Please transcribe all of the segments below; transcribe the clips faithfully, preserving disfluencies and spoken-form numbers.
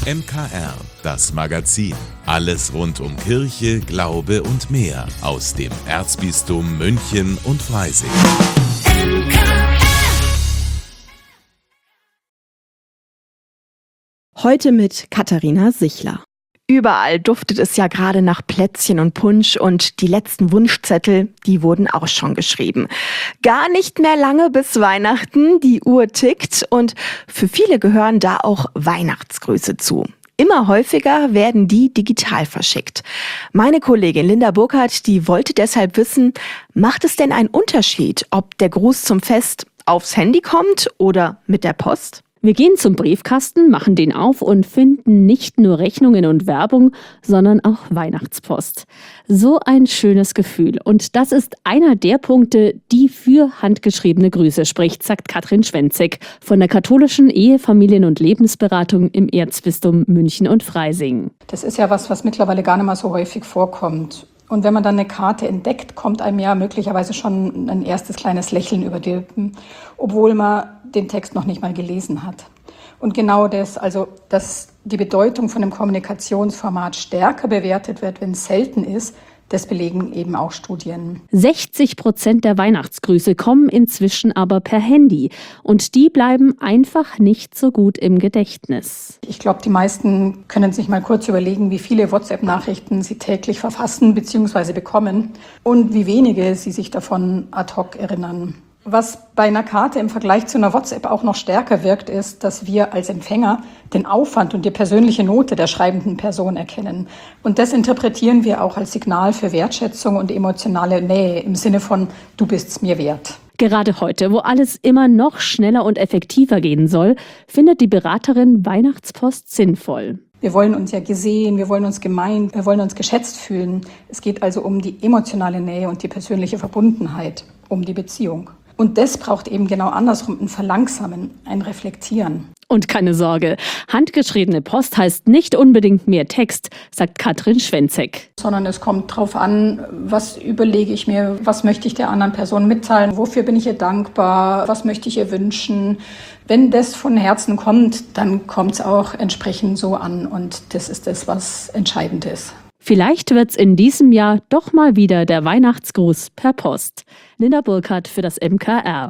M K R, das Magazin. Alles rund um Kirche, Glaube und mehr aus dem Erzbistum München und Freising. Heute mit Katharina Sichler. Überall duftet es ja gerade nach Plätzchen und Punsch und die letzten Wunschzettel, die wurden auch schon geschrieben. Gar nicht mehr lange bis Weihnachten, die Uhr tickt und für viele gehören da auch Weihnachtsgrüße zu. Immer häufiger werden die digital verschickt. Meine Kollegin Linda Burkhardt, die wollte deshalb wissen, macht es denn einen Unterschied, ob der Gruß zum Fest aufs Handy kommt oder mit der Post? Wir gehen zum Briefkasten, machen den auf und finden nicht nur Rechnungen und Werbung, sondern auch Weihnachtspost. So ein schönes Gefühl. Und das ist einer der Punkte, die für handgeschriebene Grüße spricht, sagt Katrin Schwenzek von der katholischen Ehe-, Familien- und Lebensberatung im Erzbistum München und Freising. Das ist ja was, was mittlerweile gar nicht mehr so häufig vorkommt. Und wenn man dann eine Karte entdeckt, kommt einem ja möglicherweise schon ein erstes kleines Lächeln über die Lippen, obwohl man den Text noch nicht mal gelesen hat. Und genau das, also dass die Bedeutung von einem Kommunikationsformat stärker bewertet wird, wenn es selten ist, das belegen eben auch Studien. sechzig Prozent der Weihnachtsgrüße kommen inzwischen aber per Handy und die bleiben einfach nicht so gut im Gedächtnis. Ich glaube, die meisten können sich mal kurz überlegen, wie viele WhatsApp-Nachrichten sie täglich verfassen bzw. bekommen und wie wenige sie sich davon ad hoc erinnern. Was bei einer Karte im Vergleich zu einer WhatsApp auch noch stärker wirkt, ist, dass wir als Empfänger den Aufwand und die persönliche Note der schreibenden Person erkennen. Und das interpretieren wir auch als Signal für Wertschätzung und emotionale Nähe im Sinne von „Du bist's mir wert". Gerade heute, wo alles immer noch schneller und effektiver gehen soll, findet die Beraterin Weihnachtspost sinnvoll. Wir wollen uns ja gesehen, wir wollen uns gemeint, wir wollen uns geschätzt fühlen. Es geht also um die emotionale Nähe und die persönliche Verbundenheit, um die Beziehung. Und das braucht eben genau andersrum ein Verlangsamen, ein Reflektieren. Und keine Sorge, handgeschriebene Post heißt nicht unbedingt mehr Text, sagt Katrin Schwenzek. Sondern es kommt drauf an, was überlege ich mir, was möchte ich der anderen Person mitteilen, wofür bin ich ihr dankbar, was möchte ich ihr wünschen. Wenn das von Herzen kommt, dann kommt es auch entsprechend so an und das ist das, was entscheidend ist. Vielleicht wird's in diesem Jahr doch mal wieder der Weihnachtsgruß per Post. Linda Burkhardt für das M K R.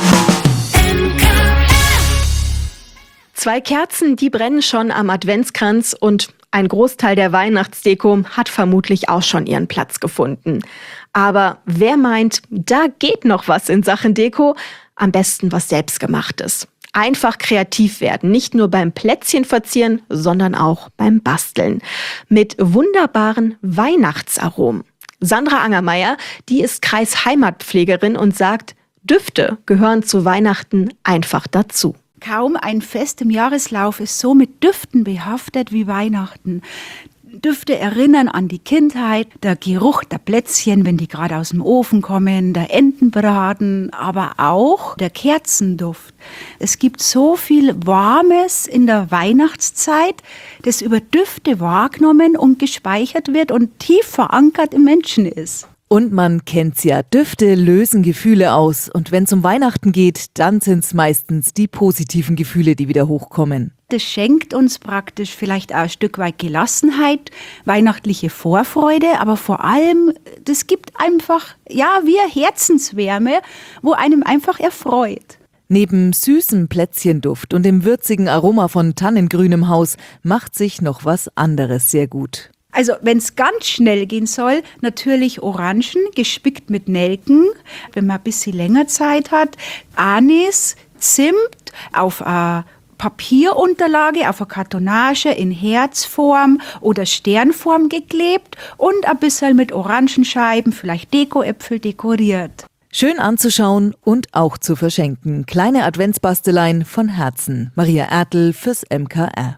Zwei Kerzen, die brennen schon am Adventskranz und ein Großteil der Weihnachtsdeko hat vermutlich auch schon ihren Platz gefunden. Aber wer meint, da geht noch was in Sachen Deko? Am besten was Selbstgemachtes. Einfach kreativ werden, nicht nur beim Plätzchen verzieren, sondern auch beim Basteln. Mit wunderbaren Weihnachtsaromen. Sandra Angermeier, die ist Kreisheimatpflegerin und sagt, Düfte gehören zu Weihnachten einfach dazu. Kaum ein Fest im Jahreslauf ist so mit Düften behaftet wie Weihnachten. Düfte erinnern an die Kindheit, der Geruch der Plätzchen, wenn die gerade aus dem Ofen kommen, der Entenbraten, aber auch der Kerzenduft. Es gibt so viel Warmes in der Weihnachtszeit, das über Düfte wahrgenommen und gespeichert wird und tief verankert im Menschen ist. Und man kennt's ja, Düfte lösen Gefühle aus. Und wenn es um Weihnachten geht, dann sind's meistens die positiven Gefühle, die wieder hochkommen. Das schenkt uns praktisch vielleicht auch ein Stück weit Gelassenheit, weihnachtliche Vorfreude, aber vor allem, das gibt einfach, ja, wie eine Herzenswärme, wo einem einfach erfreut. Neben süßem Plätzchenduft und dem würzigen Aroma von tannengrünem Haus macht sich noch was anderes sehr gut. Also wenn es ganz schnell gehen soll, natürlich Orangen, gespickt mit Nelken, wenn man ein bisschen länger Zeit hat, Anis, Zimt auf eine Papierunterlage, auf eine Kartonage in Herzform oder Sternform geklebt und ein bisschen mit Orangenscheiben, vielleicht Dekoäpfel dekoriert. Schön anzuschauen und auch zu verschenken. Kleine Adventsbasteleien von Herzen. Maria Ertl fürs M K R.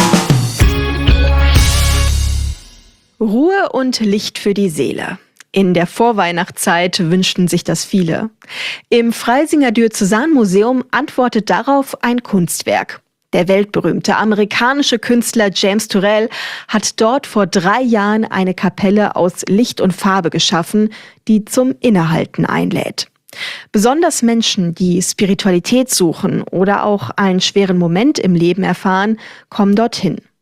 Ruhe und Licht für die Seele. In der Vorweihnachtszeit wünschten sich das viele. Im Freisinger Diözesanmuseum antwortet darauf ein Kunstwerk. Der weltberühmte amerikanische Künstler James Turrell hat dort vor drei Jahren eine Kapelle aus Licht und Farbe geschaffen, die zum Innehalten einlädt. Besonders Menschen, die Spiritualität suchen oder auch einen schweren Moment im Leben erfahren, kommen dorthin.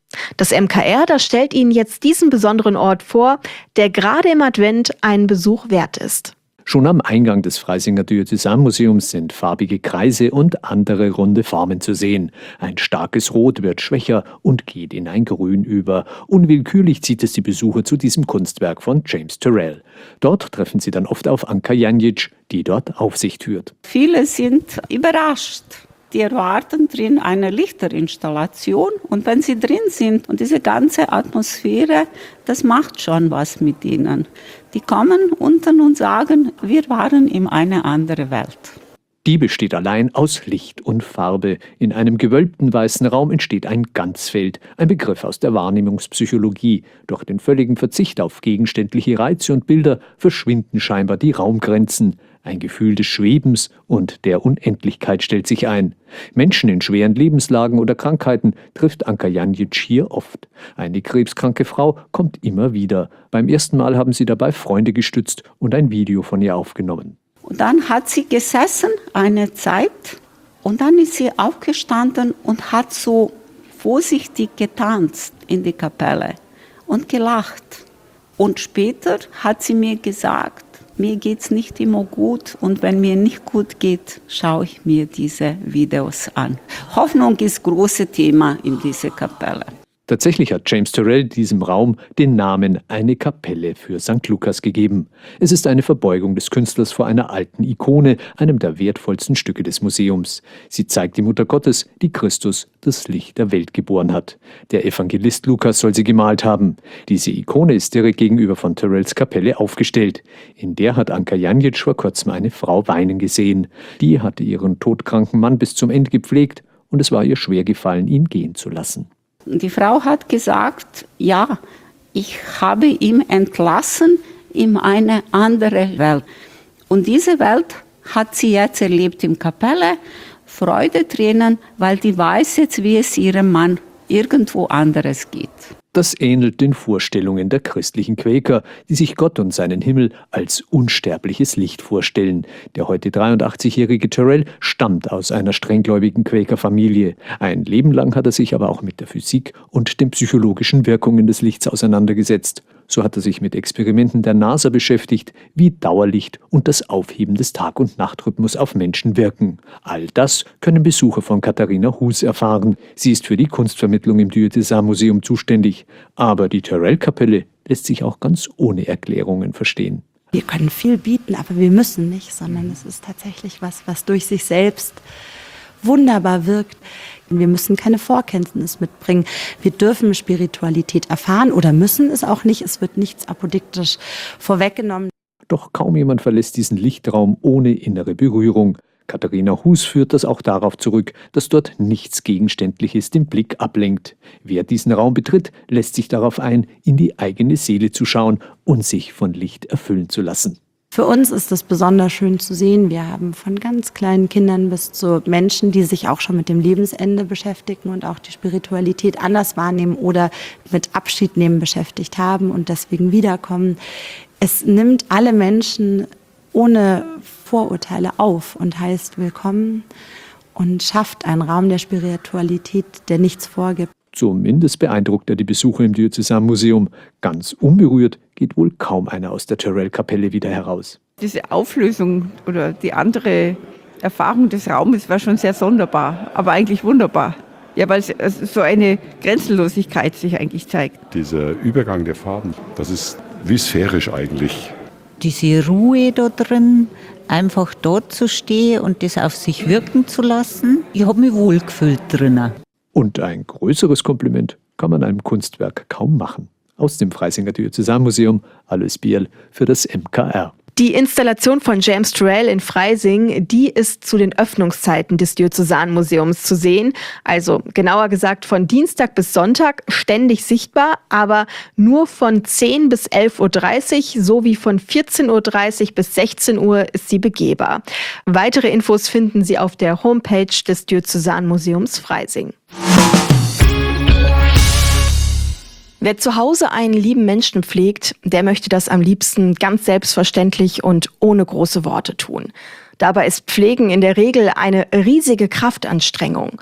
Das M K R, das stellt Ihnen jetzt diesen besonderen Ort vor, der gerade im Advent einen Besuch wert ist. Schon am Eingang des Freisinger Diözesanmuseums sind farbige Kreise und andere runde Formen zu sehen. Ein starkes Rot wird schwächer und geht in ein Grün über. Unwillkürlich zieht es die Besucher zu diesem Kunstwerk von James Turrell. Dort treffen sie dann oft auf Anka Janjic, die dort Aufsicht führt. Viele sind überrascht. Die erwarten drin eine Lichterinstallation und wenn sie drin sind und diese ganze Atmosphäre, das macht schon was mit ihnen. Die kommen unten und sagen, wir waren in eine andere Welt. Die besteht allein aus Licht und Farbe. In einem gewölbten weißen Raum entsteht ein Ganzfeld, ein Begriff aus der Wahrnehmungspsychologie. Durch den völligen Verzicht auf gegenständliche Reize und Bilder verschwinden scheinbar die Raumgrenzen. Ein Gefühl des Schwebens und der Unendlichkeit stellt sich ein. Menschen in schweren Lebenslagen oder Krankheiten trifft Anka Janjic hier oft. Eine krebskranke Frau kommt immer wieder. Beim ersten Mal haben sie dabei Freunde gestützt und ein Video von ihr aufgenommen. Und dann hat sie gesessen eine Zeit und dann ist sie aufgestanden und hat so vorsichtig getanzt in die Kapelle und gelacht. Und später hat sie mir gesagt, mir geht's nicht immer gut und wenn mir nicht gut geht, schaue ich mir diese Videos an. Hoffnung ist ein großes Thema in dieser Kapelle. Tatsächlich hat James Turrell diesem Raum den Namen Eine Kapelle für Sankt Lukas gegeben. Es ist eine Verbeugung des Künstlers vor einer alten Ikone, einem der wertvollsten Stücke des Museums. Sie zeigt die Mutter Gottes, die Christus, das Licht der Welt, geboren hat. Der Evangelist Lukas soll sie gemalt haben. Diese Ikone ist direkt gegenüber von Turrells Kapelle aufgestellt. In der hat Anka Janjic vor kurzem eine Frau weinen gesehen. Die hatte ihren todkranken Mann bis zum Ende gepflegt und es war ihr schwer gefallen, ihn gehen zu lassen. Die Frau hat gesagt, ja, ich habe ihn entlassen in eine andere Welt. Und diese Welt hat sie jetzt erlebt in Kapelle, Freudetränen, weil die weiß jetzt, wie es ihrem Mann irgendwo anderes geht. Das ähnelt den Vorstellungen der christlichen Quäker, die sich Gott und seinen Himmel als unsterbliches Licht vorstellen. Der heute dreiundachtzigjährige Turrell stammt aus einer strenggläubigen Quäkerfamilie. Ein Leben lang hat er sich aber auch mit der Physik und den psychologischen Wirkungen des Lichts auseinandergesetzt. So hat er sich mit Experimenten der NASA beschäftigt, wie Dauerlicht und das Aufheben des Tag- und Nachtrhythmus auf Menschen wirken. All das können Besucher von Katharina Hus erfahren. Sie ist für die Kunstvermittlung im Diözesanmuseum zuständig. Aber die Turrell-Kapelle lässt sich auch ganz ohne Erklärungen verstehen. Wir können viel bieten, aber wir müssen nicht, sondern es ist tatsächlich was, was durch sich selbst wunderbar wirkt. Wir müssen keine Vorkenntnis mitbringen. Wir dürfen Spiritualität erfahren oder müssen es auch nicht. Es wird nichts apodiktisch vorweggenommen. Doch kaum jemand verlässt diesen Lichtraum ohne innere Berührung. Katharina Hus führt das auch darauf zurück, dass dort nichts Gegenständliches den Blick ablenkt. Wer diesen Raum betritt, lässt sich darauf ein, in die eigene Seele zu schauen und sich von Licht erfüllen zu lassen. Für uns ist es besonders schön zu sehen. Wir haben von ganz kleinen Kindern bis zu Menschen, die sich auch schon mit dem Lebensende beschäftigen und auch die Spiritualität anders wahrnehmen oder mit Abschied nehmen beschäftigt haben und deswegen wiederkommen. Es nimmt alle Menschen ohne Vorurteile auf und heißt willkommen und schafft einen Raum der Spiritualität, der nichts vorgibt. Zumindest beeindruckt er die Besucher im Diözesanmuseum. Ganz unberührt geht wohl kaum einer aus der Turrell-Kapelle wieder heraus. Diese Auflösung oder die andere Erfahrung des Raumes war schon sehr sonderbar, aber eigentlich wunderbar. Ja, weil es so eine Grenzenlosigkeit sich eigentlich zeigt. Dieser Übergang der Farben, das ist wie sphärisch eigentlich. Diese Ruhe da drin, einfach dort zu stehen und das auf sich wirken zu lassen, ich habe mich wohlgefühlt drinnen. Und ein größeres Kompliment kann man einem Kunstwerk kaum machen. Aus dem Freisinger Diözesanmuseum, Alois Bierl für das M K R. Die Installation von James Turrell in Freising, die ist zu den Öffnungszeiten des Diözesanmuseums zu sehen. Also genauer gesagt von Dienstag bis Sonntag ständig sichtbar, aber nur von zehn bis elf Uhr dreißig sowie von vierzehn Uhr dreißig bis sechzehn Uhr ist sie begehbar. Weitere Infos finden Sie auf der Homepage des Diözesanmuseums Freising. Wer zu Hause einen lieben Menschen pflegt, der möchte das am liebsten ganz selbstverständlich und ohne große Worte tun. Dabei ist Pflegen in der Regel eine riesige Kraftanstrengung.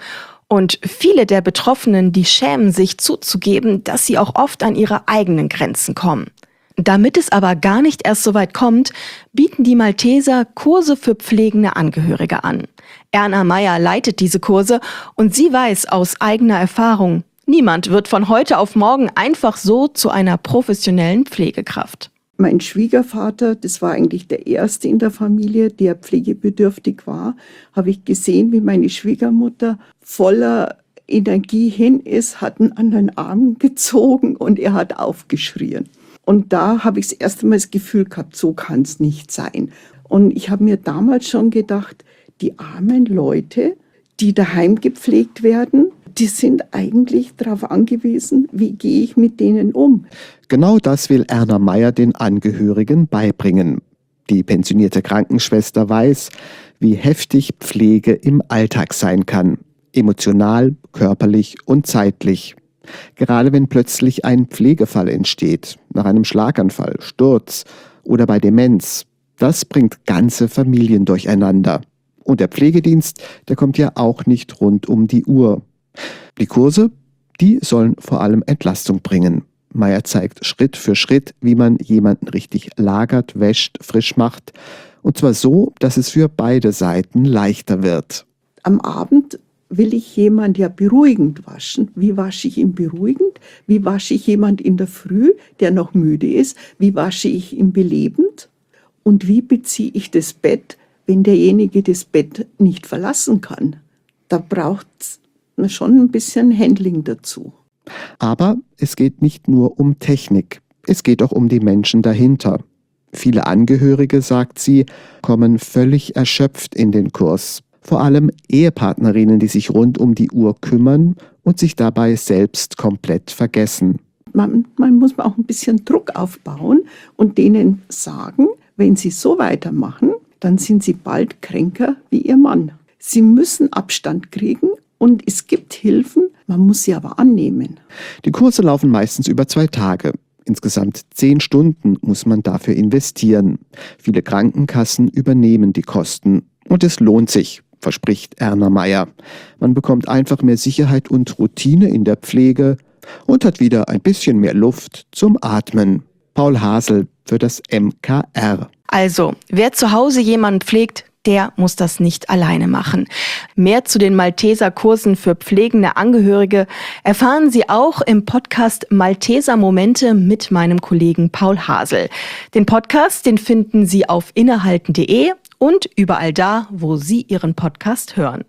Und viele der Betroffenen, die schämen sich zuzugeben, dass sie auch oft an ihre eigenen Grenzen kommen. Damit es aber gar nicht erst so weit kommt, bieten die Malteser Kurse für pflegende Angehörige an. Erna Meyer leitet diese Kurse und sie weiß aus eigener Erfahrung, niemand wird von heute auf morgen einfach so zu einer professionellen Pflegekraft. Mein Schwiegervater, das war eigentlich der erste in der Familie, der pflegebedürftig war, habe ich gesehen, wie meine Schwiegermutter voller Energie hin ist, hat ihn an den Arm gezogen und er hat aufgeschrien. Und da habe ich das erste Mal das Gefühl gehabt, so kann es nicht sein. Und ich habe mir damals schon gedacht, die armen Leute, die daheim gepflegt werden, die sind eigentlich darauf angewiesen, wie gehe ich mit denen um. Genau das will Erna Meyer den Angehörigen beibringen. Die pensionierte Krankenschwester weiß, wie heftig Pflege im Alltag sein kann. Emotional, körperlich und zeitlich. Gerade wenn plötzlich ein Pflegefall entsteht, nach einem Schlaganfall, Sturz oder bei Demenz. Das bringt ganze Familien durcheinander. Und der Pflegedienst, der kommt ja auch nicht rund um die Uhr. Die Kurse, die sollen vor allem Entlastung bringen. Meyer zeigt Schritt für Schritt, wie man jemanden richtig lagert, wäscht, frisch macht. Und zwar so, dass es für beide Seiten leichter wird. Am Abend will ich jemand ja beruhigend waschen. Wie wasche ich ihn beruhigend? Wie wasche ich jemand in der Früh, der noch müde ist? Wie wasche ich ihn belebend? Und wie beziehe ich das Bett, wenn derjenige das Bett nicht verlassen kann? Da braucht es schon ein bisschen Handling dazu. Aber es geht nicht nur um Technik, es geht auch um die Menschen dahinter. Viele Angehörige, sagt sie, kommen völlig erschöpft in den Kurs. Vor allem Ehepartnerinnen, die sich rund um die Uhr kümmern und sich dabei selbst komplett vergessen. Man, man muss auch ein bisschen Druck aufbauen und denen sagen, wenn sie so weitermachen, dann sind sie bald kränker wie ihr Mann. Sie müssen Abstand kriegen und es gibt Hilfen, man muss sie aber annehmen. Die Kurse laufen meistens über zwei Tage. Insgesamt zehn Stunden muss man dafür investieren. Viele Krankenkassen übernehmen die Kosten. Und es lohnt sich, verspricht Erna Meyer. Man bekommt einfach mehr Sicherheit und Routine in der Pflege und hat wieder ein bisschen mehr Luft zum Atmen. Paul Hasel für das M K R. Also, wer zu Hause jemanden pflegt, der muss das nicht alleine machen. Mehr zu den Malteser Kursen für pflegende Angehörige erfahren Sie auch im Podcast Malteser Momente mit meinem Kollegen Paul Hasel. Den Podcast, den finden Sie auf innehalten punkt de und überall da, wo Sie Ihren Podcast hören.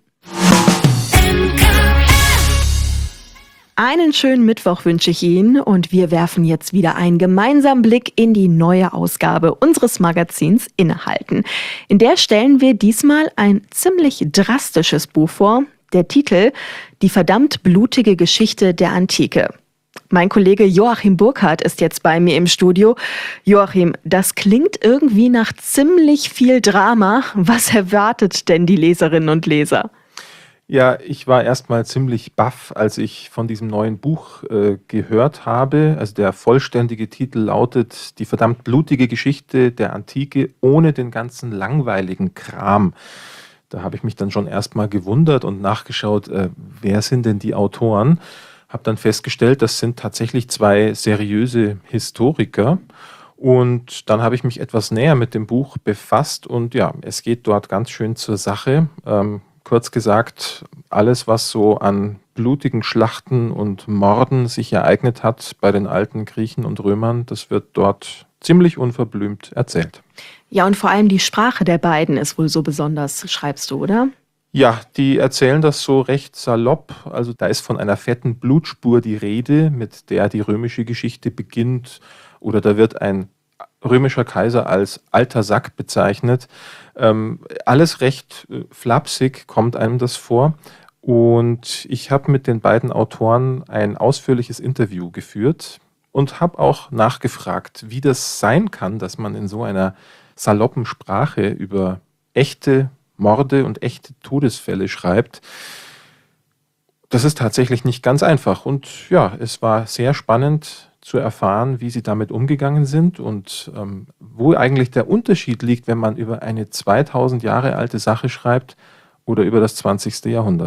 Einen schönen Mittwoch wünsche ich Ihnen und wir werfen jetzt wieder einen gemeinsamen Blick in die neue Ausgabe unseres Magazins Innehalten. In der stellen wir diesmal ein ziemlich drastisches Buch vor. Der Titel: Die verdammt blutige Geschichte der Antike. Mein Kollege Joachim Burkhardt ist jetzt bei mir im Studio. Joachim, das klingt irgendwie nach ziemlich viel Drama. Was erwartet denn die Leserinnen und Leser? Ja, ich war erstmal ziemlich baff, als ich von diesem neuen Buch äh, gehört habe. Also der vollständige Titel lautet Die verdammt blutige Geschichte der Antike ohne den ganzen langweiligen Kram. Da habe ich mich dann schon erstmal gewundert und nachgeschaut, äh, wer sind denn die Autoren? Habe dann festgestellt, das sind tatsächlich zwei seriöse Historiker. Und dann habe ich mich etwas näher mit dem Buch befasst und ja, es geht dort ganz schön zur Sache. Ähm, Kurz gesagt, alles, was so an blutigen Schlachten und Morden sich ereignet hat bei den alten Griechen und Römern, das wird dort ziemlich unverblümt erzählt. Ja, und vor allem die Sprache der beiden ist wohl so besonders, schreibst du, oder? Ja, die erzählen das so recht salopp. Also da ist von einer fetten Blutspur die Rede, mit der die römische Geschichte beginnt. Oder da wird ein römischer Kaiser als alter Sack bezeichnet. Ähm, alles recht äh, flapsig kommt einem das vor. Und ich habe mit den beiden Autoren ein ausführliches Interview geführt und habe auch nachgefragt, wie das sein kann, dass man in so einer saloppen Sprache über echte Morde und echte Todesfälle schreibt. Das ist tatsächlich nicht ganz einfach. Und ja, es war sehr spannend zu erfahren, wie sie damit umgegangen sind und ähm, wo eigentlich der Unterschied liegt, wenn man über eine zweitausend Jahre alte Sache schreibt oder über das zwanzigste Jahrhundert.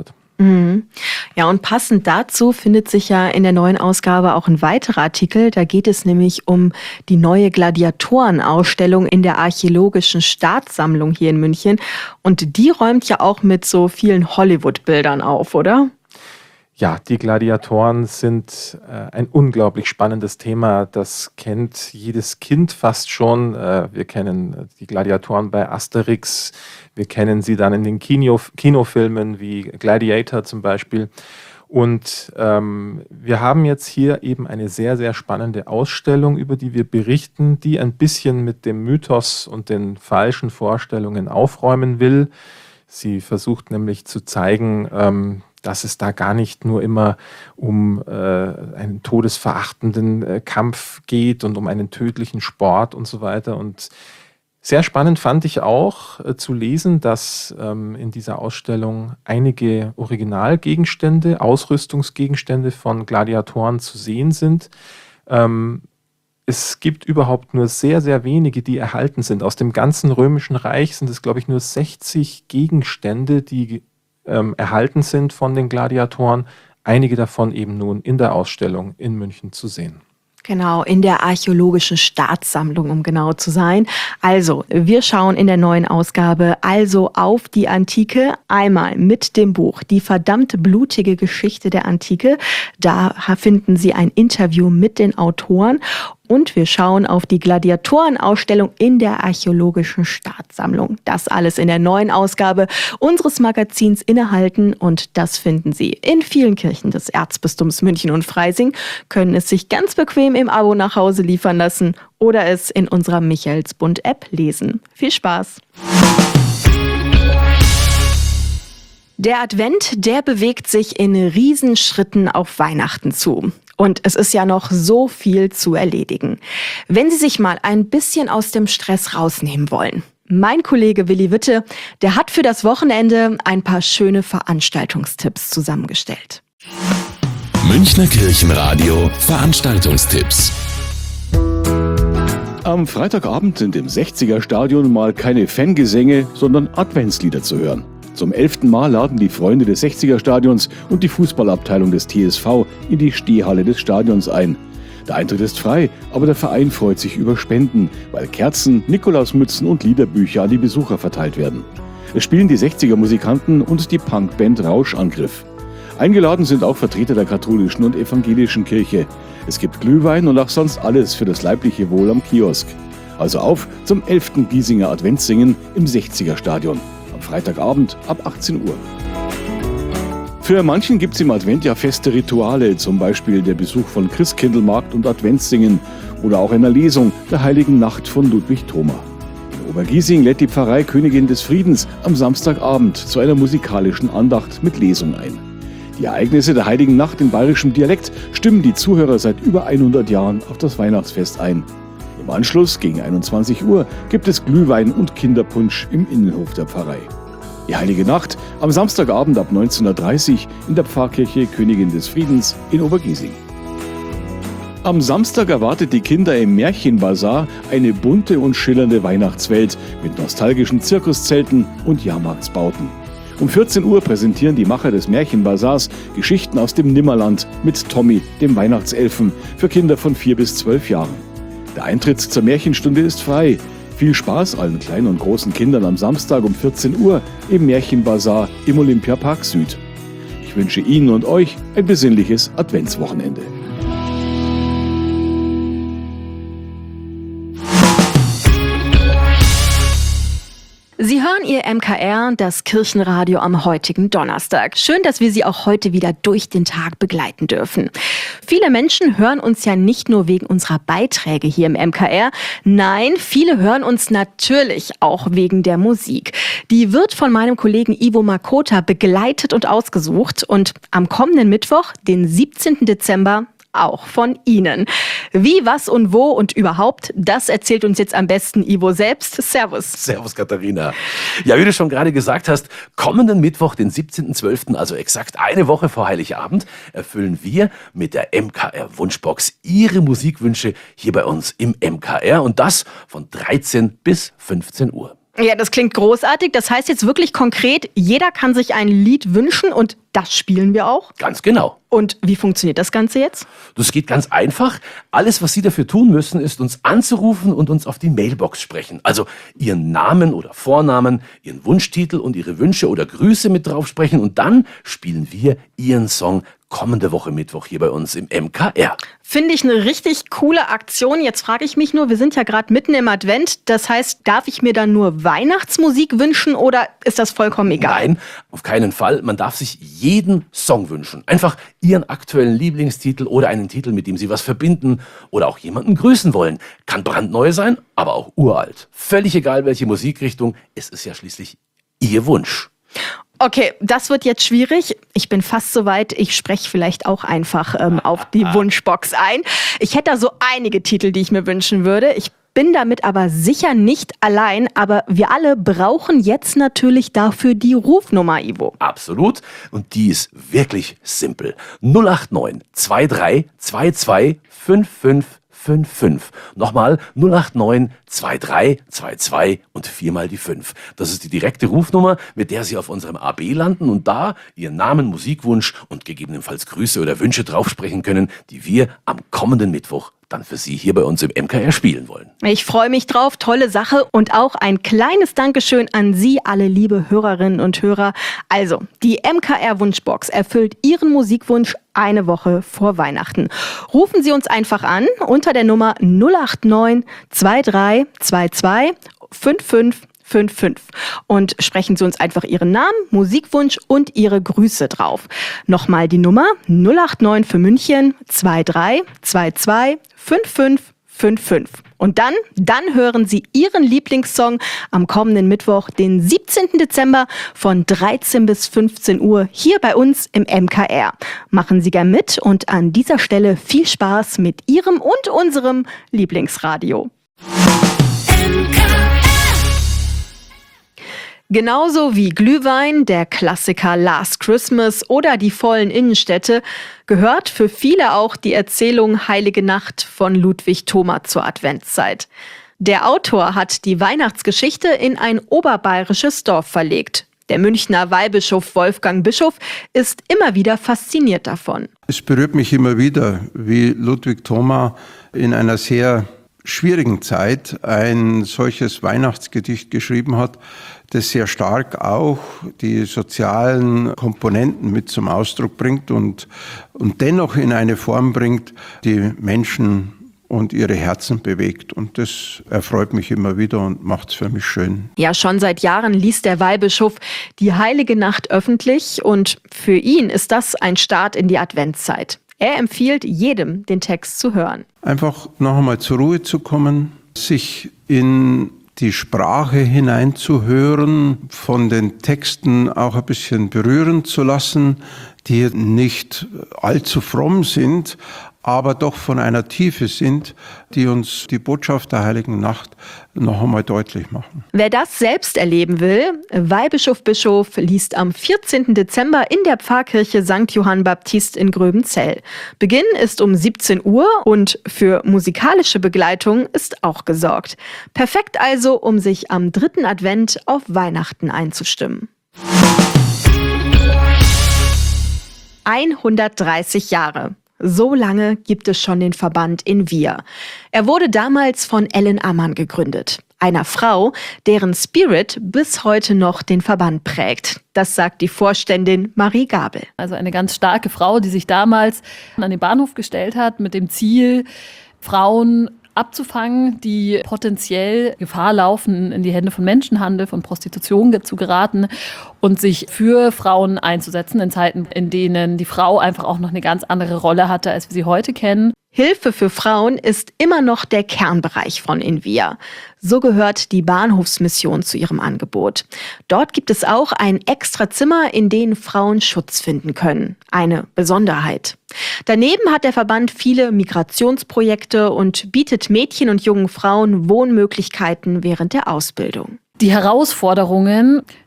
Mhm. Ja, und passend dazu findet sich ja in der neuen Ausgabe auch ein weiterer Artikel. Da geht es nämlich um die neue Gladiatorenausstellung in der Archäologischen Staatssammlung hier in München. Und die räumt ja auch mit so vielen Hollywood-Bildern auf, oder? Ja, die Gladiatoren sind äh, ein unglaublich spannendes Thema. Das kennt jedes Kind fast schon. Äh, wir kennen die Gladiatoren bei Asterix. Wir kennen sie dann in den Kino, Kinofilmen wie Gladiator zum Beispiel. Und ähm, wir haben jetzt hier eben eine sehr, sehr spannende Ausstellung, über die wir berichten, die ein bisschen mit dem Mythos und den falschen Vorstellungen aufräumen will. Sie versucht nämlich zu zeigen, ähm, dass es da gar nicht nur immer um äh, einen todesverachtenden äh, Kampf geht und um einen tödlichen Sport und so weiter. Und sehr spannend fand ich auch äh, zu lesen, dass ähm, in dieser Ausstellung einige Originalgegenstände, Ausrüstungsgegenstände von Gladiatoren zu sehen sind. Ähm, es gibt überhaupt nur sehr, sehr wenige, die erhalten sind. Aus dem ganzen Römischen Reich sind es, glaube ich, nur sechzig Gegenstände, die Ähm, erhalten sind von den Gladiatoren, einige davon eben nun in der Ausstellung in München zu sehen. Genau, in der Archäologischen Staatssammlung, um genau zu sein. Also, wir schauen in der neuen Ausgabe also auf die Antike, einmal mit dem Buch Die verdammt blutige Geschichte der Antike. Da finden Sie ein Interview mit den Autoren. Und wir schauen auf die Gladiatorenausstellung in der Archäologischen Staatssammlung. Das alles in der neuen Ausgabe unseres Magazins Innehalten. Und das finden Sie in vielen Kirchen des Erzbistums München und Freising, können es sich ganz bequem im Abo nach Hause liefern lassen oder es in unserer Michaelsbund-App lesen. Viel Spaß! Der Advent, der bewegt sich in Riesenschritten auf Weihnachten zu. Und es ist ja noch so viel zu erledigen. Wenn Sie sich mal ein bisschen aus dem Stress rausnehmen wollen. Mein Kollege Willi Witte, der hat für das Wochenende ein paar schöne Veranstaltungstipps zusammengestellt. Münchner Kirchenradio Veranstaltungstipps. Am Freitagabend sind im sechziger-Stadion mal keine Fangesänge, sondern Adventslieder zu hören. Zum elften Mal laden die Freunde des sechziger-Stadions und die Fußballabteilung des T S V in die Stehhalle des Stadions ein. Der Eintritt ist frei, aber der Verein freut sich über Spenden, weil Kerzen, Nikolausmützen und Liederbücher an die Besucher verteilt werden. Es spielen die sechziger-Musikanten und die Punkband Rauschangriff. Eingeladen sind auch Vertreter der katholischen und evangelischen Kirche. Es gibt Glühwein und auch sonst alles für das leibliche Wohl am Kiosk. Also auf zum elften Giesinger Adventssingen im sechziger-Stadion. Freitagabend ab achtzehn Uhr. Für manchen gibt es im Advent ja feste Rituale, zum Beispiel der Besuch von Christkindlmarkt und Adventssingen oder auch einer Lesung der Heiligen Nacht von Ludwig Thoma. In Obergiesing lädt die Pfarrei Königin des Friedens am Samstagabend zu einer musikalischen Andacht mit Lesung ein. Die Ereignisse der Heiligen Nacht in bayerischem Dialekt stimmen die Zuhörer seit über hundert Jahren auf das Weihnachtsfest ein. Im Anschluss gegen einundzwanzig Uhr gibt es Glühwein und Kinderpunsch im Innenhof der Pfarrei. Die Heilige Nacht am Samstagabend ab neunzehn Uhr dreißig in der Pfarrkirche Königin des Friedens in Obergiesing. Am Samstag erwartet die Kinder im Märchenbazar eine bunte und schillernde Weihnachtswelt mit nostalgischen Zirkuszelten und Jahrmarktsbauten. Um vierzehn Uhr präsentieren die Macher des Märchenbazars Geschichten aus dem Nimmerland mit Tommy, dem Weihnachtselfen, für Kinder von vier bis zwölf Jahren. Der Eintritt zur Märchenstunde ist frei. Viel Spaß allen kleinen und großen Kindern am Samstag um vierzehn Uhr im Märchenbazar im Olympiapark Süd. Ich wünsche Ihnen und euch ein besinnliches Adventswochenende. Sie hören Ihr M K R, das Kirchenradio am heutigen Donnerstag. Schön, dass wir Sie auch heute wieder durch den Tag begleiten dürfen. Viele Menschen hören uns ja nicht nur wegen unserer Beiträge hier im M K R. Nein, viele hören uns natürlich auch wegen der Musik. Die wird von meinem Kollegen Ivo Makota begleitet und ausgesucht. Und am kommenden Mittwoch, den siebzehnten Dezember, auch von Ihnen. Wie, was und wo und überhaupt, das erzählt uns jetzt am besten Ivo selbst. Servus. Servus, Katharina. Ja, wie du schon gerade gesagt hast, kommenden Mittwoch, den siebzehnten zwölften, also exakt eine Woche vor Heiligabend, erfüllen wir mit der M K R-Wunschbox Ihre Musikwünsche hier bei uns im M K R und das von dreizehn bis fünfzehn Uhr. Ja, das klingt großartig. Das heißt jetzt wirklich konkret, jeder kann sich ein Lied wünschen und das spielen wir auch? Ganz genau. Und wie funktioniert das Ganze jetzt? Das geht ganz einfach. Alles, was Sie dafür tun müssen, ist uns anzurufen und uns auf die Mailbox sprechen. Also Ihren Namen oder Vornamen, Ihren Wunschtitel und Ihre Wünsche oder Grüße mit drauf sprechen. Und dann spielen wir Ihren Song kommende Woche Mittwoch hier bei uns im M K R. Finde ich eine richtig coole Aktion. Jetzt frage ich mich nur, wir sind ja gerade mitten im Advent. Das heißt, darf ich mir dann nur Weihnachtsmusik wünschen oder ist das vollkommen egal? Nein, auf keinen Fall. Man darf sich jeden Song wünschen. Einfach Ihren aktuellen Lieblingstitel oder einen Titel, mit dem Sie was verbinden oder auch jemanden grüßen wollen. Kann brandneu sein, aber auch uralt. Völlig egal, welche Musikrichtung. Es ist ja schließlich Ihr Wunsch. Okay, das wird jetzt schwierig. Ich bin fast soweit. Ich spreche vielleicht auch einfach ähm, auf die Wunschbox ein. Ich hätte da so einige Titel, die ich mir wünschen würde. Ich bin damit aber sicher nicht allein. Aber wir alle brauchen jetzt natürlich dafür die Rufnummer, Ivo. Absolut. Und die ist wirklich simpel. null acht neun zwei drei zwei zwei fünf fünf fünf fünf. Nochmal null acht neun zwei drei zwei zwei und viermal die fünf. Das ist die direkte Rufnummer, mit der Sie auf unserem A B landen und da Ihren Namen, Musikwunsch und gegebenenfalls Grüße oder Wünsche draufsprechen können, die wir am kommenden Mittwoch dann für Sie hier bei uns im M K R spielen wollen. Ich freue mich drauf, tolle Sache und auch ein kleines Dankeschön an Sie, alle liebe Hörerinnen und Hörer. Also, die M K R Wunschbox erfüllt Ihren Musikwunsch eine Woche vor Weihnachten. Rufen Sie uns einfach an unter der Nummer null acht neun zwei drei zwei zwei fünf fünf fünf fünf und sprechen Sie uns einfach Ihren Namen, Musikwunsch und Ihre Grüße drauf. Nochmal die Nummer null acht neun für München zwei drei zwei zwei fünf fünf fünf fünf. Und dann, dann hören Sie Ihren Lieblingssong am kommenden Mittwoch, den siebzehnten Dezember von dreizehn bis fünfzehn Uhr hier bei uns im M K R. Machen Sie gern mit und an dieser Stelle viel Spaß mit Ihrem und unserem Lieblingsradio. Genauso wie Glühwein, der Klassiker Last Christmas oder die vollen Innenstädte, gehört für viele auch die Erzählung Heilige Nacht von Ludwig Thoma zur Adventszeit. Der Autor hat die Weihnachtsgeschichte in ein oberbayerisches Dorf verlegt. Der Münchner Weihbischof Wolfgang Bischof ist immer wieder fasziniert davon. Es berührt mich immer wieder, wie Ludwig Thoma in einer sehr schwierigen Zeit ein solches Weihnachtsgedicht geschrieben hat, das sehr stark auch die sozialen Komponenten mit zum Ausdruck bringt und, und dennoch in eine Form bringt, die Menschen und ihre Herzen bewegt. Und das erfreut mich immer wieder und macht es für mich schön. Ja, schon seit Jahren liest der Weihbischof die Heilige Nacht öffentlich und für ihn ist das ein Start in die Adventszeit. Er empfiehlt jedem, den Text zu hören. Einfach noch einmal zur Ruhe zu kommen, sich in die Sprache hineinzuhören, von den Texten auch ein bisschen berühren zu lassen, die nicht allzu fromm sind, aber doch von einer Tiefe sind, die uns die Botschaft der Heiligen Nacht noch einmal deutlich machen. Wer das selbst erleben will, Weihbischof Bischof liest am vierzehnten Dezember in der Pfarrkirche Sankt Johann Baptist in Gröbenzell. Beginn ist um siebzehn Uhr und für musikalische Begleitung ist auch gesorgt. Perfekt also, um sich am dritten Advent auf Weihnachten einzustimmen. hundertdreißig Jahre. So lange gibt es schon den Verband in Wir. Er wurde damals von Ellen Ammann gegründet, einer Frau, deren Spirit bis heute noch den Verband prägt. Das sagt die Vorständin Marie Gabel. Also eine ganz starke Frau, die sich damals an den Bahnhof gestellt hat mit dem Ziel, Frauen abzufangen, die potenziell Gefahr laufen, in die Hände von Menschenhandel, von Prostitution zu geraten und sich für Frauen einzusetzen in Zeiten, in denen die Frau einfach auch noch eine ganz andere Rolle hatte, als wir sie heute kennen. Hilfe für Frauen ist immer noch der Kernbereich von Invia. So gehört die Bahnhofsmission zu ihrem Angebot. Dort gibt es auch ein extra Zimmer, in dem Frauen Schutz finden können. Eine Besonderheit. Daneben hat der Verband viele Migrationsprojekte und bietet Mädchen und jungen Frauen Wohnmöglichkeiten während der Ausbildung. Die Herausforderungen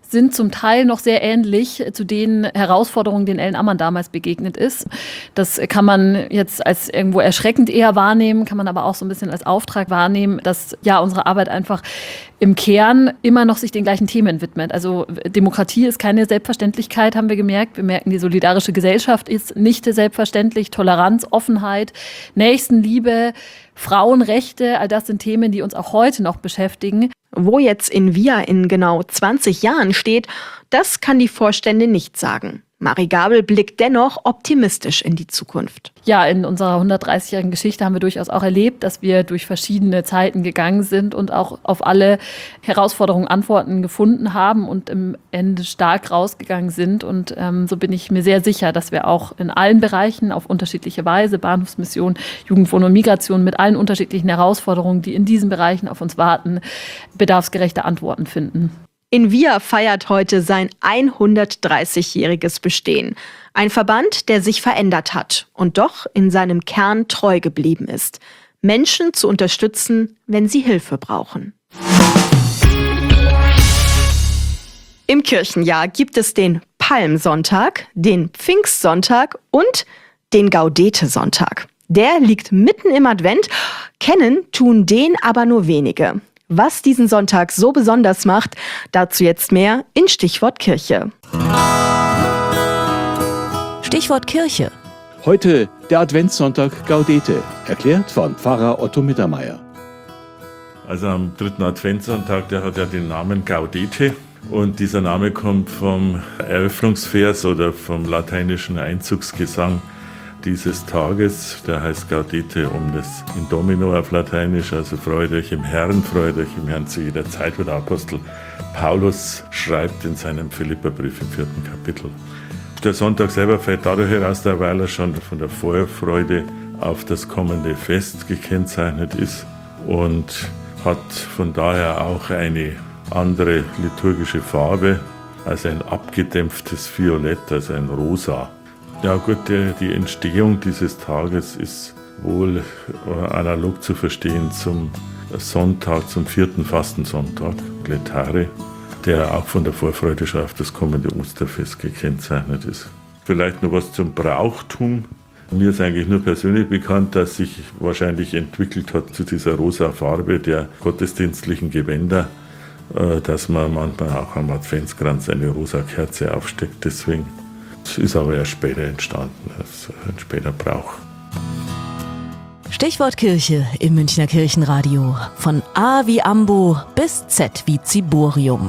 sind zum Teil noch sehr ähnlich zu den Herausforderungen, denen Ellen Ammann damals begegnet ist. Das kann man jetzt als irgendwo erschreckend eher wahrnehmen, kann man aber auch so ein bisschen als Auftrag wahrnehmen, dass ja unsere Arbeit einfach im Kern immer noch sich den gleichen Themen widmet. Also Demokratie ist keine Selbstverständlichkeit, haben wir gemerkt. Wir merken, die solidarische Gesellschaft ist nicht selbstverständlich. Toleranz, Offenheit, Nächstenliebe, Frauenrechte, all das sind Themen, die uns auch heute noch beschäftigen. Wo jetzt INVIA in genau zwanzig Jahren steht, das kann die Vorstände nicht sagen. Marie Gabel blickt dennoch optimistisch in die Zukunft. Ja, in unserer hundertdreißigjährigen Geschichte haben wir durchaus auch erlebt, dass wir durch verschiedene Zeiten gegangen sind und auch auf alle Herausforderungen Antworten gefunden haben und im Ende stark rausgegangen sind. Und ähm, so bin ich mir sehr sicher, dass wir auch in allen Bereichen auf unterschiedliche Weise, Bahnhofsmission, Jugendwohnen und Migration, mit allen unterschiedlichen Herausforderungen, die in diesen Bereichen auf uns warten, bedarfsgerechte Antworten finden. INVIA feiert heute sein hundertdreißigjähriges Bestehen. Ein Verband, der sich verändert hat und doch in seinem Kern treu geblieben ist. Menschen zu unterstützen, wenn sie Hilfe brauchen. Im Kirchenjahr gibt es den Palmsonntag, den Pfingstsonntag und den Gaudete-Sonntag. Der liegt mitten im Advent, kennen tun den aber nur wenige. Was diesen Sonntag so besonders macht, dazu jetzt mehr in Stichwort Kirche. Stichwort Kirche. Heute der Adventssonntag Gaudete, erklärt von Pfarrer Otto Mittermeier. Also am dritten Adventssonntag, der hat ja den Namen Gaudete. Und dieser Name kommt vom Eröffnungsvers oder vom lateinischen Einzugsgesang dieses Tages, der heißt Gaudete um das in Domino auf Lateinisch, also freut euch im Herrn, freut euch im Herrn zu jeder Zeit, wo der Apostel Paulus schreibt in seinem Philipperbrief im vierten Kapitel. Der Sonntag selber fällt dadurch heraus, weil er schon von der Vorfreude auf das kommende Fest gekennzeichnet ist und hat von daher auch eine andere liturgische Farbe als ein abgedämpftes Violett, also ein Rosa. Ja gut, die Entstehung dieses Tages ist wohl analog zu verstehen zum Sonntag, zum vierten Fastensonntag, Letare, der auch von der Vorfreude schon auf das kommende Osterfest gekennzeichnet ist. Vielleicht noch was zum Brauchtum. Mir ist eigentlich nur persönlich bekannt, dass sich wahrscheinlich entwickelt hat zu dieser rosa Farbe der gottesdienstlichen Gewänder, dass man manchmal auch am Adventskranz eine rosa Kerze aufsteckt. Deswegen ist aber erst später entstanden, das ist ein später Brauch. Stichwort Kirche im Münchner Kirchenradio. Von A wie Ambo bis Z wie Ziborium.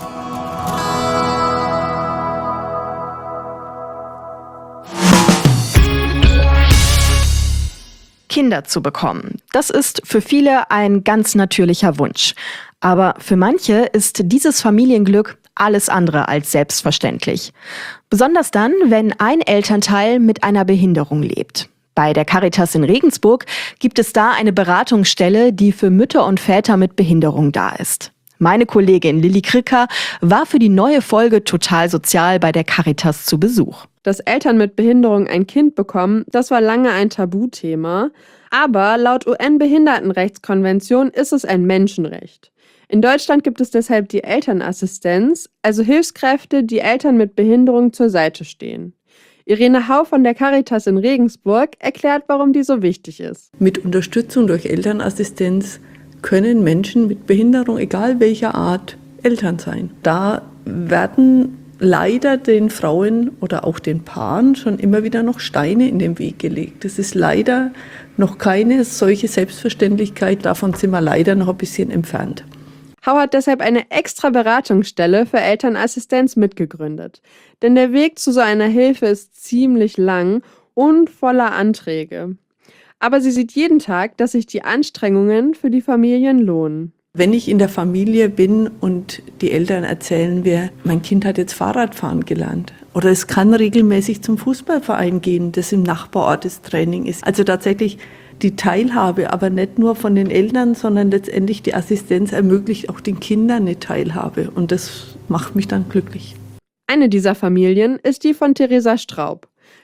Kinder zu bekommen, das ist für viele ein ganz natürlicher Wunsch. Aber für manche ist dieses Familienglück alles andere als selbstverständlich. Besonders dann, wenn ein Elternteil mit einer Behinderung lebt. Bei der Caritas in Regensburg gibt es da eine Beratungsstelle, die für Mütter und Väter mit Behinderung da ist. Meine Kollegin Lilly Kricker war für die neue Folge Total Sozial bei der Caritas zu Besuch. Dass Eltern mit Behinderung ein Kind bekommen, das war lange ein Tabuthema. Aber laut U N-Behindertenrechtskonvention ist es ein Menschenrecht. In Deutschland gibt es deshalb die Elternassistenz, also Hilfskräfte, die Eltern mit Behinderung zur Seite stehen. Irene Hau von der Caritas in Regensburg erklärt, warum die so wichtig ist. Mit Unterstützung durch Elternassistenz können Menschen mit Behinderung, egal welcher Art, Eltern sein. Da werden leider den Frauen oder auch den Paaren schon immer wieder noch Steine in den Weg gelegt. Das ist leider noch keine solche Selbstverständlichkeit, davon sind wir leider noch ein bisschen entfernt. Hau hat deshalb eine extra Beratungsstelle für Elternassistenz mitgegründet. Denn der Weg zu so einer Hilfe ist ziemlich lang und voller Anträge. Aber sie sieht jeden Tag, dass sich die Anstrengungen für die Familien lohnen. Wenn ich in der Familie bin und die Eltern erzählen mir, mein Kind hat jetzt Fahrradfahren gelernt oder es kann regelmäßig zum Fußballverein gehen, das im Nachbarort das Training ist. Also tatsächlich die Teilhabe, aber nicht nur von den Eltern, sondern letztendlich die Assistenz ermöglicht auch den Kindern eine Teilhabe und das macht mich dann glücklich. Eine dieser Familien ist die von Theresa Straub.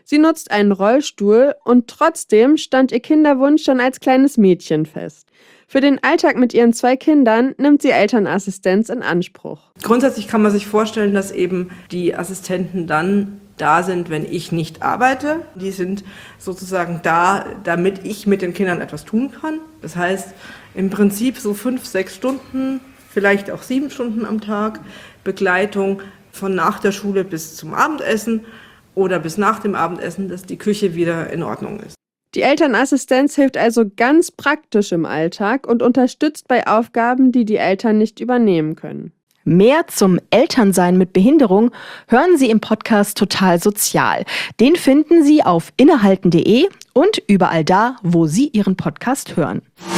Sie nutzt einen Rollstuhl und trotzdem stand ihr Kinderwunsch schon als kleines Mädchen fest. Für den Alltag mit ihren zwei Kindern nimmt sie Elternassistenz in Anspruch. Grundsätzlich kann man sich vorstellen, dass eben die Assistenten dann da sind, wenn ich nicht arbeite. Die sind sozusagen da, damit ich mit den Kindern etwas tun kann. Das heißt, im Prinzip so fünf, sechs Stunden, vielleicht auch sieben Stunden am Tag Begleitung von nach der Schule bis zum Abendessen oder bis nach dem Abendessen, dass die Küche wieder in Ordnung ist. Die Elternassistenz hilft also ganz praktisch im Alltag und unterstützt bei Aufgaben, die die Eltern nicht übernehmen können. Mehr zum Elternsein mit Behinderung hören Sie im Podcast Total Sozial. Den finden Sie auf innehalten punkt de und überall da, wo Sie Ihren Podcast hören.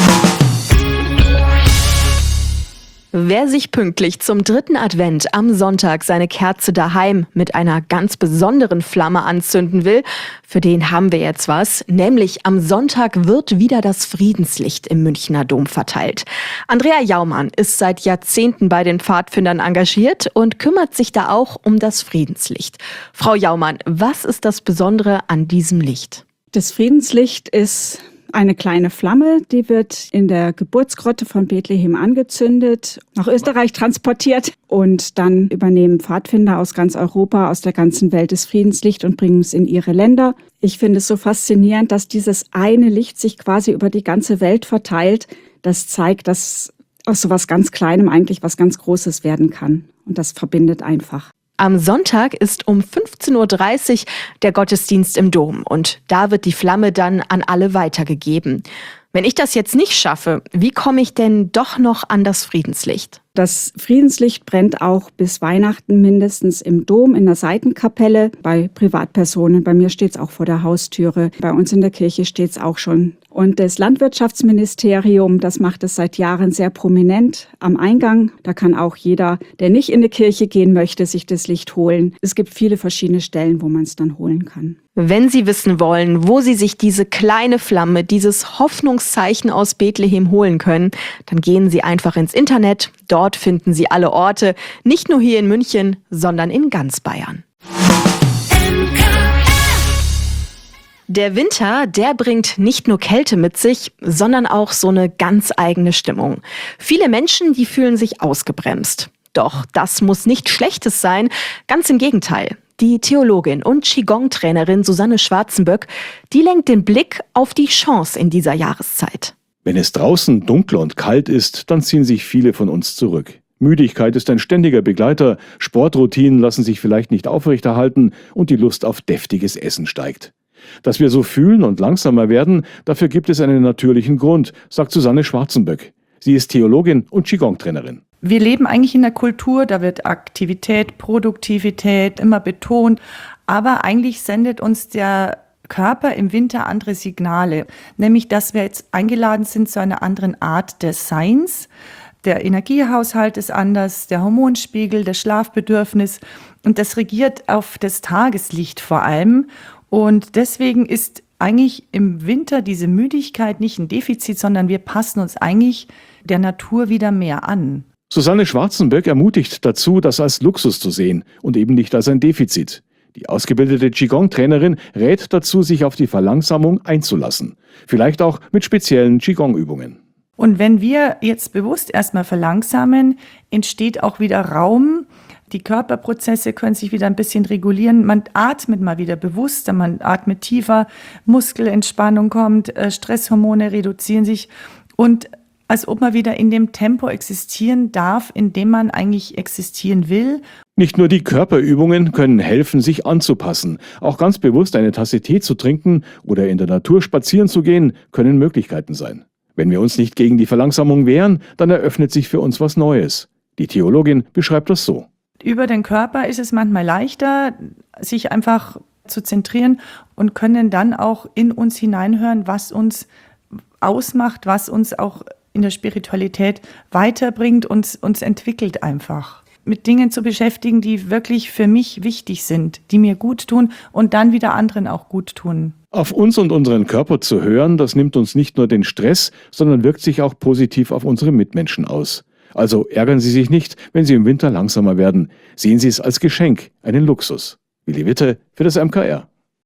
Wer sich pünktlich zum dritten Advent am Sonntag seine Kerze daheim mit einer ganz besonderen Flamme anzünden will, für den haben wir jetzt was. Nämlich am Sonntag wird wieder das Friedenslicht im Münchner Dom verteilt. Andrea Jaumann ist seit Jahrzehnten bei den Pfadfindern engagiert und kümmert sich da auch um das Friedenslicht. Frau Jaumann, was ist das Besondere an diesem Licht? Das Friedenslicht ist eine kleine Flamme, die wird in der Geburtsgrotte von Bethlehem angezündet, nach Österreich transportiert und dann übernehmen Pfadfinder aus ganz Europa, aus der ganzen Welt das Friedenslicht und bringen es in ihre Länder. Ich finde es so faszinierend, dass dieses eine Licht sich quasi über die ganze Welt verteilt. Das zeigt, dass aus so was ganz Kleinem eigentlich was ganz Großes werden kann. Und das verbindet einfach. Am Sonntag ist um fünfzehn Uhr dreißig der Gottesdienst im Dom und da wird die Flamme dann an alle weitergegeben. Wenn ich das jetzt nicht schaffe, wie komme ich denn doch noch an das Friedenslicht? Das Friedenslicht brennt auch bis Weihnachten mindestens im Dom, in der Seitenkapelle, bei Privatpersonen. Bei mir steht es auch vor der Haustüre. Bei uns in der Kirche steht es auch schon. Und das Landwirtschaftsministerium, das macht es seit Jahren sehr prominent am Eingang. Da kann auch jeder, der nicht in die Kirche gehen möchte, sich das Licht holen. Es gibt viele verschiedene Stellen, wo man es dann holen kann. Wenn Sie wissen wollen, wo Sie sich diese kleine Flamme, dieses Hoffnungszeichen aus Bethlehem holen können, dann gehen Sie einfach ins Internet. Dort finden Sie alle Orte, nicht nur hier in München, sondern in ganz Bayern. Der Winter, der bringt nicht nur Kälte mit sich, sondern auch so eine ganz eigene Stimmung. Viele Menschen, die fühlen sich ausgebremst. Doch das muss nichts Schlechtes sein, ganz im Gegenteil. Die Theologin und Qigong-Trainerin Susanne Schwarzenböck, die lenkt den Blick auf die Chance in dieser Jahreszeit. Wenn es draußen dunkel und kalt ist, dann ziehen sich viele von uns zurück. Müdigkeit ist ein ständiger Begleiter, Sportroutinen lassen sich vielleicht nicht aufrechterhalten und die Lust auf deftiges Essen steigt. Dass wir so fühlen und langsamer werden, dafür gibt es einen natürlichen Grund, sagt Susanne Schwarzenböck. Sie ist Theologin und Qigong-Trainerin. Wir leben eigentlich in einer Kultur, da wird Aktivität, Produktivität immer betont, aber eigentlich sendet uns der Körper im Winter andere Signale, nämlich dass wir jetzt eingeladen sind zu einer anderen Art des Seins. Der Energiehaushalt ist anders, der Hormonspiegel, das Schlafbedürfnis und das regiert auf das Tageslicht vor allem. Und deswegen ist eigentlich im Winter diese Müdigkeit nicht ein Defizit, sondern wir passen uns eigentlich der Natur wieder mehr an. Susanne Schwarzenböck ermutigt dazu, das als Luxus zu sehen und eben nicht als ein Defizit. Die ausgebildete Qigong-Trainerin rät dazu, sich auf die Verlangsamung einzulassen. Vielleicht auch mit speziellen Qigong-Übungen. Und wenn wir jetzt bewusst erstmal verlangsamen, entsteht auch wieder Raum. Die Körperprozesse können sich wieder ein bisschen regulieren. Man atmet mal wieder bewusster, man atmet tiefer, Muskelentspannung kommt, Stresshormone reduzieren sich und als ob man wieder in dem Tempo existieren darf, in dem man eigentlich existieren will. Nicht nur die Körperübungen können helfen, sich anzupassen. Auch ganz bewusst eine Tasse Tee zu trinken oder in der Natur spazieren zu gehen, können Möglichkeiten sein. Wenn wir uns nicht gegen die Verlangsamung wehren, dann eröffnet sich für uns was Neues. Die Theologin beschreibt das so. Über den Körper ist es manchmal leichter, sich einfach zu zentrieren und können dann auch in uns hineinhören, was uns ausmacht, was uns auch in der Spiritualität weiterbringt und uns entwickelt einfach. Mit Dingen zu beschäftigen, die wirklich für mich wichtig sind, die mir gut tun und dann wieder anderen auch gut tun. Auf uns und unseren Körper zu hören, das nimmt uns nicht nur den Stress, sondern wirkt sich auch positiv auf unsere Mitmenschen aus. Also ärgern Sie sich nicht, wenn Sie im Winter langsamer werden. Sehen Sie es als Geschenk, einen Luxus. Willi Witte für das M K R.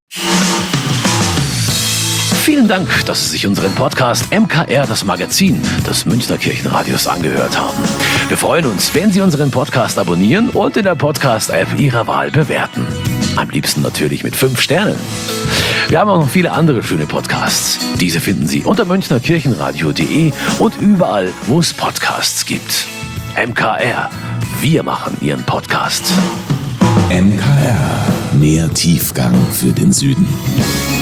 Vielen Dank, dass Sie sich unseren Podcast M K R, das Magazin des Münchner Kirchenradios, angehört haben. Wir freuen uns, wenn Sie unseren Podcast abonnieren und in der Podcast-App Ihrer Wahl bewerten. Am liebsten natürlich mit fünf Sternen. Wir haben auch noch viele andere schöne Podcasts. Diese finden Sie unter münchner kirchenradio punkt de und überall, wo es Podcasts gibt. M K R, wir machen Ihren Podcast. M K R, mehr Tiefgang für den Süden.